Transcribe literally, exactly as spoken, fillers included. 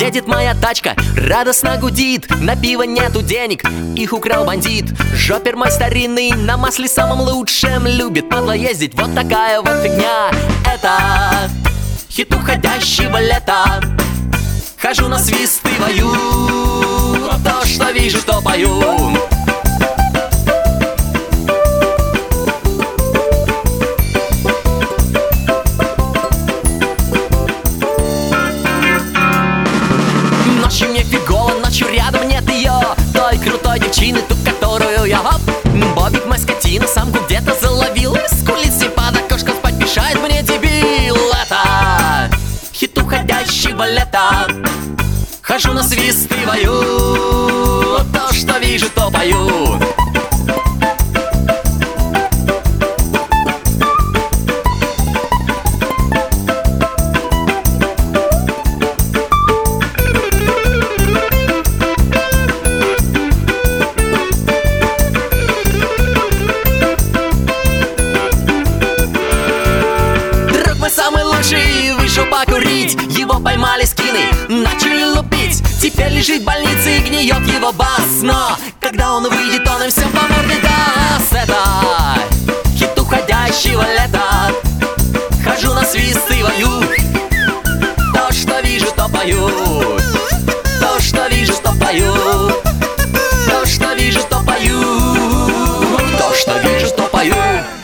Едет моя тачка, радостно гудит. На пиво нету денег, их украл бандит. Жопер мой старинный, на масле самом лучшем. Любит падла ездить, вот такая вот фигня. Это хит уходящего лета. Хожу на свистываю, то, что вижу, то пою. Ночью мне фигово, ночью рядом нет ее, той крутой девчины, ту, которую я хоп. Бобик мой скотина, самку где-то заловил и скулит себе под окошком, спать мешает мне дебил. Это хит уходящего лета. Хожу насвистываю, то, что вижу, то пою. Самый лучший вышел покурить, его поймали скины, начали лупить. Теперь лежит в больнице и гниет его бас. Но когда он выйдет, он им всем по морде даст. Это хит уходящего лета. Хожу насвистываю, то, что вижу, то пою. То, что вижу, то пою. То, что вижу, то пою. То, что вижу, то пою.